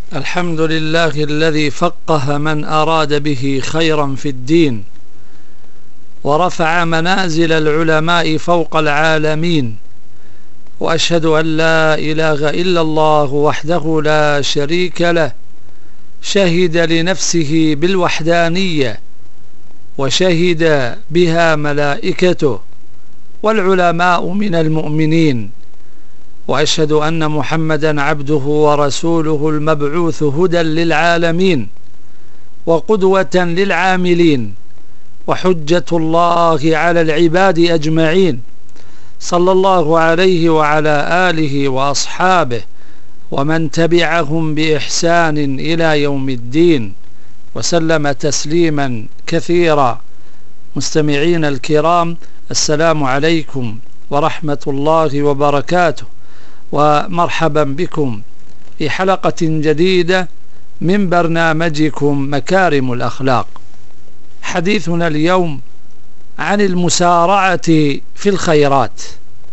الحمد لله الذي فقه من أراد به خيرا في الدين، ورفع منازل العلماء فوق العالمين، وأشهد أن لا إله إلا الله وحده لا شريك له، شهد لنفسه بالوحدانية وشهد بها ملائكته والعلماء من المؤمنين، وأشهد أن محمدا عبده ورسوله المبعوث هدى للعالمين وقدوة للعاملين وحجة الله على العباد أجمعين، صلى الله عليه وعلى آله وأصحابه ومن تبعهم بإحسان إلى يوم الدين، وسلم تسليما كثيرا. مستمعين الكرام، السلام عليكم ورحمة الله وبركاته، ومرحبا بكم في حلقة جديدة من برنامجكم مكارم الأخلاق. حديثنا اليوم عن المسارعة في الخيرات.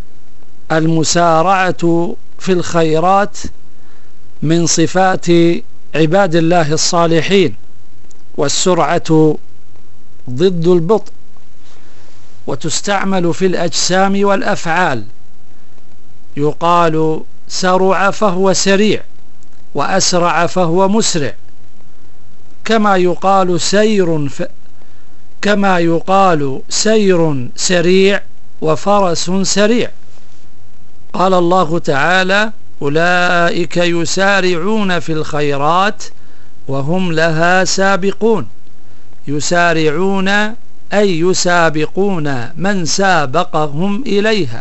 المسارعة في الخيرات من صفات عباد الله الصالحين، والسرعة ضد البطء، وتستعمل في الأجسام والأفعال. يقال سرع فهو سريع، وأسرع فهو مسرع، كما يقال سير سريع وفرس سريع. قال الله تعالى: أولئك يسارعون في الخيرات وهم لها سابقون. يسارعون أي يسابقون من سابقهم إليها.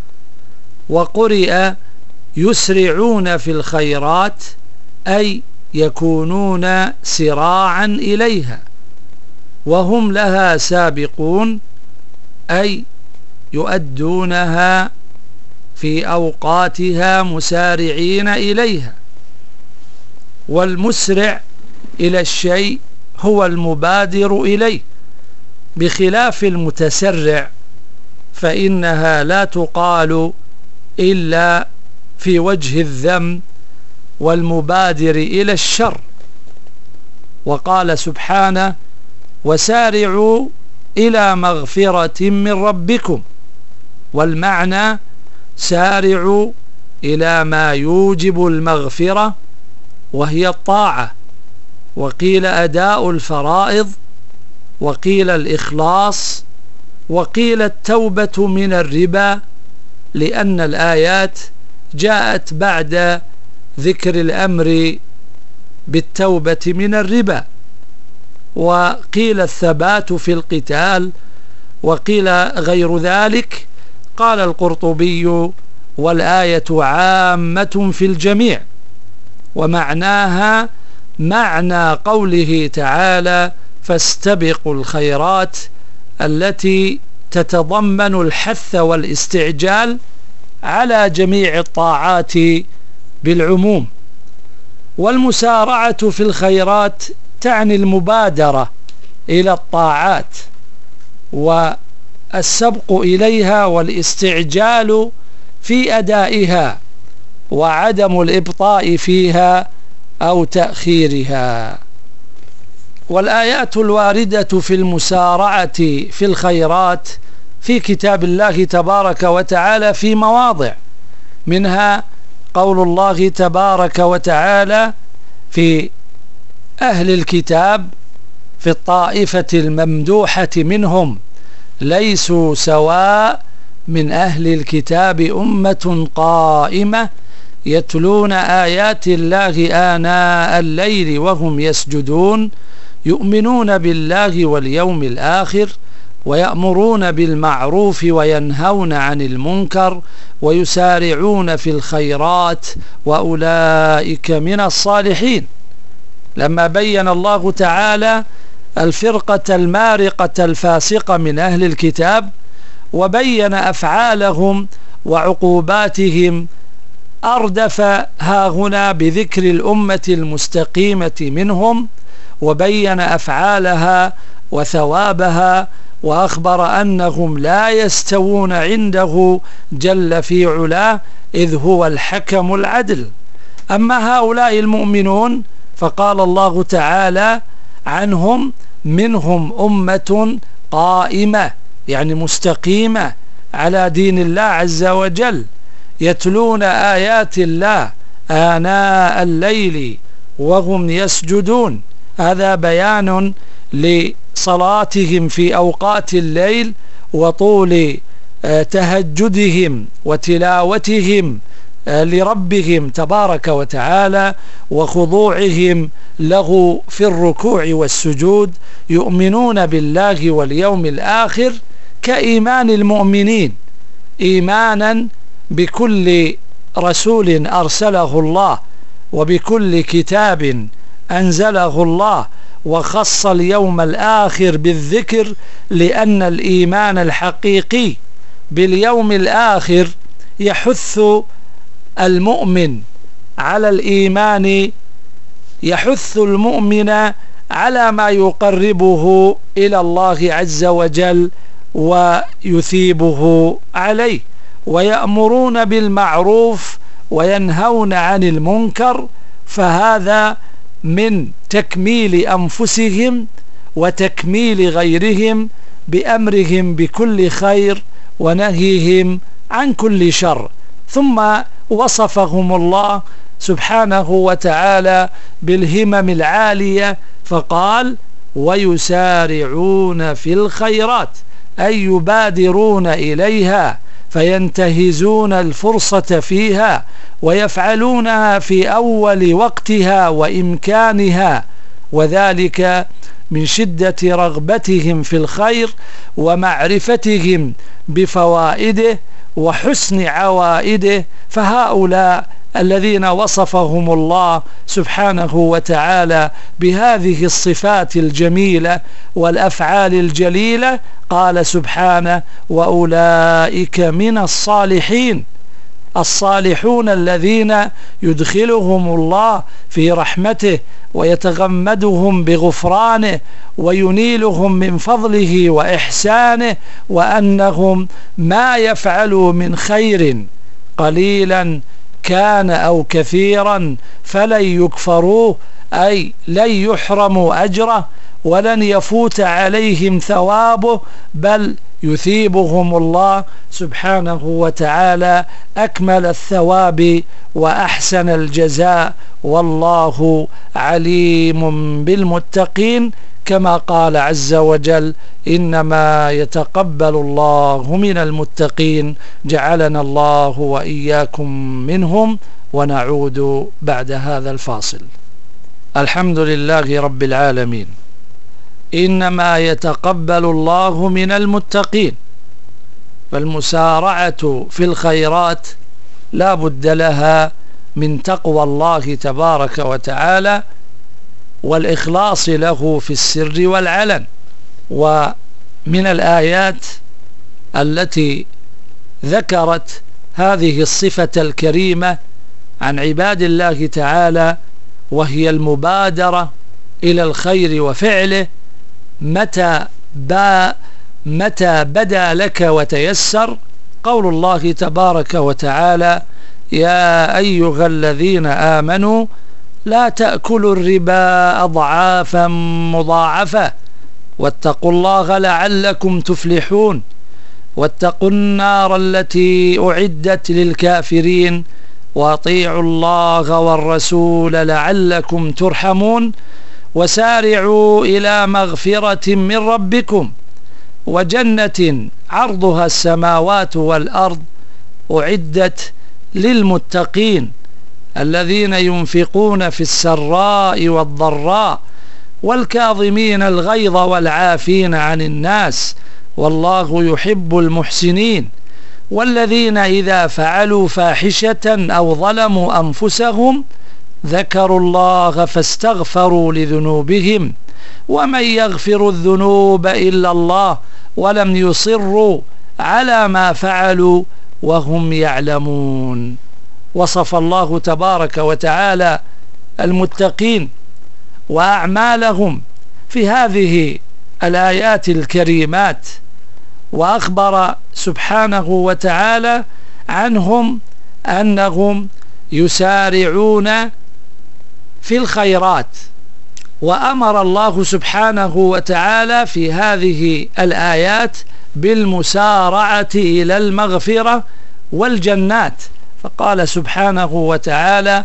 وقرئ يسرعون في الخيرات أي يكونون سراعا إليها، وهم لها سابقون أي يؤدونها في أوقاتها مسارعين إليها. والمسرع إلى الشيء هو المبادر إليه، بخلاف المتسرع فإنها لا تقال إلا في وجه الذم والمبادر إلى الشر. وقال سبحانه: وسارعوا إلى مغفرة من ربكم. والمعنى سارعوا إلى ما يوجب المغفرة وهي الطاعة، وقيل أداء الفرائض، وقيل الإخلاص، وقيل التوبة من الربا، لأن الآيات جاءت بعد ذكر الأمر بالتوبة من الربا. وقيل الثبات في القتال، وقيل غير ذلك. قال القرطبي: والآية عامة في الجميع، ومعناها معنى قوله تعالى: فاستبقوا الخيرات، التي تتضمن الحث والاستعجال على جميع الطاعات بالعموم. والمسارعة في الخيرات تعني المبادرة إلى الطاعات والسبق إليها والاستعجال في أدائها، وعدم الإبطاء فيها أو تأخيرها. والآيات الواردة في المسارعة في الخيرات في كتاب الله تبارك وتعالى في مواضع، منها قول الله تبارك وتعالى في أهل الكتاب في الطائفة الممدوحة منهم: ليسوا سواء من أهل الكتاب أمة قائمة يتلون آيات الله آناء الليل وهم يسجدون يؤمنون بالله واليوم الآخر ويأمرون بالمعروف وينهون عن المنكر ويسارعون في الخيرات وأولئك من الصالحين. لما بين الله تعالى الفرقة المارقة الفاسقة من أهل الكتاب، وبين أفعالهم وعقوباتهم، أردف هاهنا بذكر الأمة المستقيمة منهم، وبين أفعالها وثوابها، وأخبر أنهم لا يستوون عنده جل في علاه، إذ هو الحكم العدل أما هؤلاء المؤمنون فقال الله تعالى عنهم: منهم أمة قائمة، يعني مستقيمة على دين الله عز وجل، يتلون آيات الله آناء الليل وهم يسجدون. هذا بيان لصلاتهم في أوقات الليل وطول تهجدهم وتلاوتهم لربهم تبارك وتعالى وخضوعهم له في الركوع والسجود، يؤمنون بالله واليوم الآخر كإيمان المؤمنين، إيمانا بكل رسول أرسله الله وبكل كتاب أنزله الله، وخص اليوم الآخر بالذكر لأن الإيمان الحقيقي باليوم الآخر يحث المؤمن على الإيمان، يحث المؤمن على ما يقربه إلى الله عز وجل ويثيبه عليه، ويأمرون بالمعروف وينهون عن المنكر، فهذا من تكميل أنفسهم وتكميل غيرهم بأمرهم بكل خير ونهيهم عن كل شر. ثم وصفهم الله سبحانه وتعالى بالهمم العالية فقال: ويسارعون في الخيرات، أي يبادرون إليها فينتهزون الفرصة فيها ويفعلونها في أول وقتها وإمكانها، وذلك من شدة رغبتهم في الخير ومعرفتهم بفوائده وحسن عوائده. فهؤلاء الذين وصفهم الله سبحانه وتعالى بهذه الصفات الجميلة والأفعال الجليلة قال سبحانه: وأولئك من الصالحين، الصالحون الذين يدخلهم الله في رحمته ويتغمدهم بغفرانه وينيلهم من فضله وإحسانه، وأنهم ما يفعلوا من خير قليلا كان أو كثيرا فلن يكفروه، أي لن يحرموا أجره ولن يفوت عليهم ثوابه، بل يثيبهم الله سبحانه وتعالى أكمل الثواب وأحسن الجزاء، والله عليم بالمتقين، كما قال عز وجل: إنما يتقبل الله من المتقين. جعلنا الله وإياكم منهم، ونعود بعد هذا الفاصل. الحمد لله رب العالمين. إنما يتقبل الله من المتقين، فالمسارعة في الخيرات لا بد لها من تقوى الله تبارك وتعالى والإخلاص له في السر والعلن. ومن الآيات التي ذكرت هذه الصفة الكريمة عن عباد الله تعالى وهي المبادرة إلى الخير وفعله متى بدا لك وتيسر، قول الله تبارك وتعالى: يا أيها الذين آمنوا لا تأكلوا الربا أضعافا مضاعفة واتقوا الله لعلكم تفلحون واتقوا النار التي أعدت للكافرين وأطيعوا الله والرسول لعلكم ترحمون وسارعوا إلى مغفرة من ربكم وجنة عرضها السماوات والأرض أعدت للمتقين الذين ينفقون في السراء والضراء والكاظمين الغيظ والعافين عن الناس والله يحب المحسنين والذين إذا فعلوا فاحشة أو ظلموا أنفسهم ذكروا الله فاستغفروا لذنوبهم ومن يغفر الذنوب إلا الله ولم يصروا على ما فعلوا وهم يعلمون. وصف الله تبارك وتعالى المتقين وأعمالهم في هذه الآيات الكريمات، وأخبر سبحانه وتعالى عنهم أنهم يسارعون في الخيرات. وأمر الله سبحانه وتعالى في هذه الآيات بالمسارعة إلى المغفرة والجنات، فقال سبحانه وتعالى: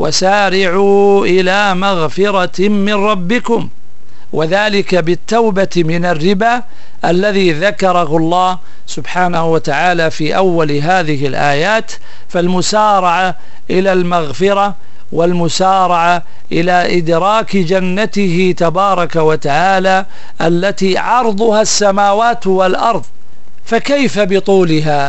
وسارعوا إلى مغفرة من ربكم، وذلك بالتوبة من الربا الذي ذكره الله سبحانه وتعالى في أول هذه الآيات. فالمسارعة إلى المغفرة والمسارعة إلى إدراك جنته تبارك وتعالى التي عرضها السماوات والأرض، فكيف بطولها؟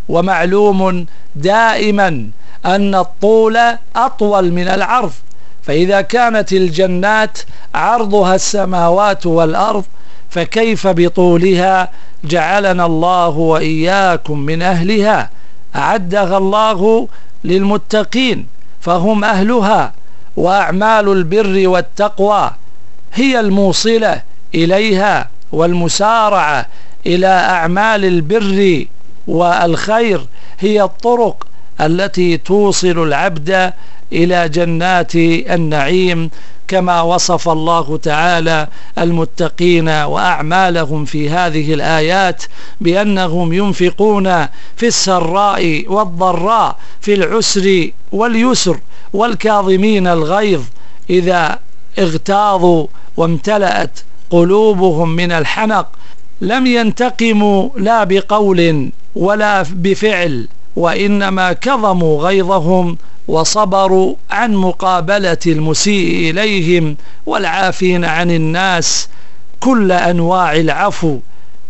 ومعلوم دائما أن الطول أطول من العرض، فإذا كانت الجنات عرضها السماوات والأرض فكيف بطولها؟ جعلنا الله وإياكم من أهلها، أعدها الله للمتقين فهم أهلها، وأعمال البر والتقوى هي الموصلة إليها، والمسارعة إلى أعمال البر والخير هي الطرق التي توصل العبد إلى جنات النعيم، كما وصف الله تعالى المتقين وأعمالهم في هذه الآيات بأنهم ينفقون في السراء والضراء، في العسر واليسر، والكاظمين الغيظ إذا اغتاظوا وامتلأت قلوبهم من الحنق. لم ينتقموا لا بقول ولا بفعل، وإنما كظموا غيظهم وصبروا عن مقابلة المسيء إليهم، والعافين عن الناس كل أنواع العفو.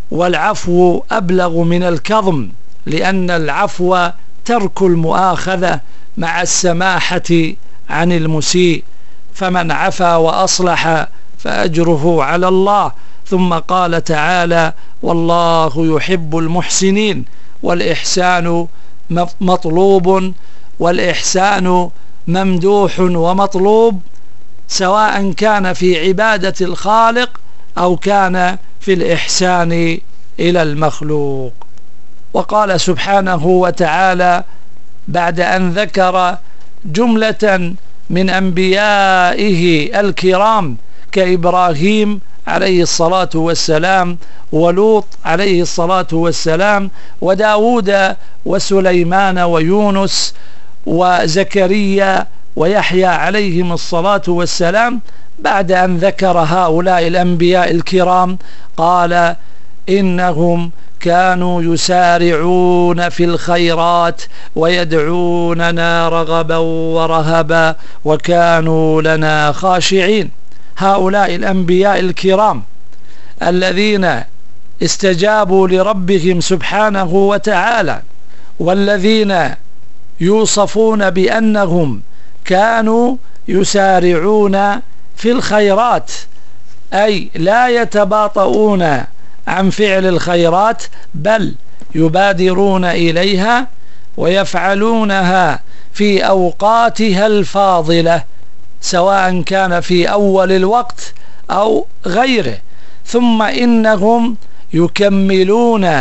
والعفو أبلغ من الكظم، لأن العفو ترك المؤاخذة مع السماحة عن المسيء، فمن عفا وأصلح فأجره على الله. ثم قال تعالى: والله يحب المحسنين. والإحسان مطلوب، والإحسان ممدوح ومطلوب، سواء كان في عبادة الخالق أو كان في الإحسان إلى المخلوق. وقال سبحانه وتعالى بعد أن ذكر جملة من أنبيائه الكرام كإبراهيم عليه الصلاة والسلام، ولوط عليه الصلاة والسلام، وداود وسليمان ويونس وزكريا ويحيى عليهم الصلاة والسلام، بعد أن ذكر هؤلاء الأنبياء الكرام قال: إنهم كانوا يسارعون في الخيرات ويدعوننا رغبا ورهبا وكانوا لنا خاشعين. هؤلاء الأنبياء الكرام الذين استجابوا لربهم سبحانه وتعالى، والذين يوصفون بأنهم كانوا يسارعون في الخيرات، أي لا يتباطؤون عن فعل الخيرات، بل يبادرون إليها ويفعلونها في أوقاتها الفاضلة، سواء كان في أول الوقت أو غيره. ثم إنهم يكملون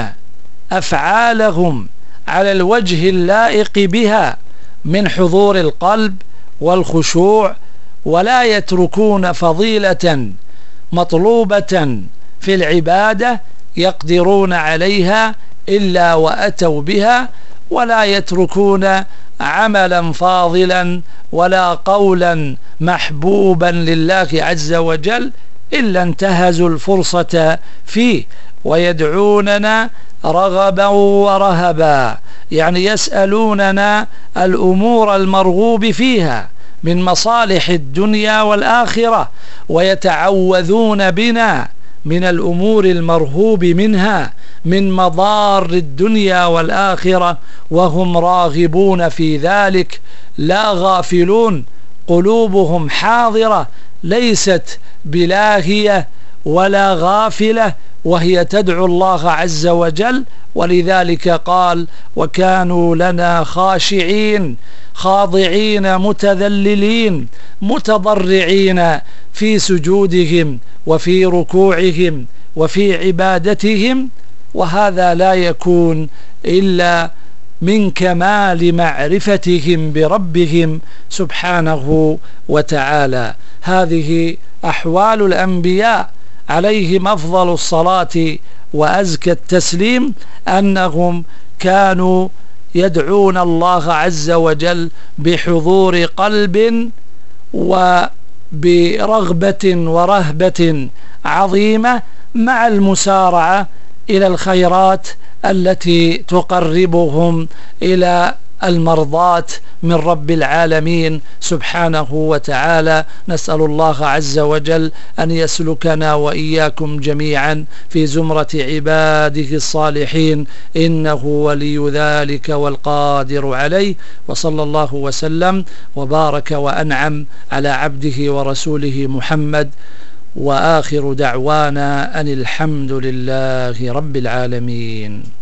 أفعالهم على الوجه اللائق بها من حضور القلب والخشوع، ولا يتركون فضيلة مطلوبة في العبادة يقدرون عليها إلا وأتوا بها، ولا يتركون عملا فاضلا ولا قولا محبوبا لله عز وجل إلا انتهزوا الفرصة فيه، ويدعوننا رغبا ورهبا، يعني يسألوننا الأمور المرغوب فيها من مصالح الدنيا والآخرة، ويتعوذون بنا من الأمور المرهوب منها من مضار الدنيا والآخرة، وهم راغبون في ذلك لا غافلون، قلوبهم حاضرة ليست بلاهية ولا غافلة، وهي تدعو الله عز وجل. ولذلك قال: وكانوا لنا خاشعين، خاضعين متذللين متضرعين في سجودهم وفي ركوعهم وفي عبادتهم. وهذا لا يكون إلا من كمال معرفتهم بربهم سبحانه وتعالى. هذه أحوال الأنبياء عليهم أفضل الصلاة وأزكى التسليم، أنهم كانوا يدعون الله عز وجل بحضور قلب وبرغبة ورهبة عظيمة، مع المسارعة إلى الخيرات التي تقربهم إلى المرضاة من رب العالمين سبحانه وتعالى. نسأل الله عز وجل أن يسلكنا وإياكم جميعا في زمرة عباده الصالحين، إنه ولي ذلك والقادر عليه. وصلى الله وسلم وبارك وأنعم على عبده ورسوله محمد، وآخر دعوانا أن الحمد لله رب العالمين.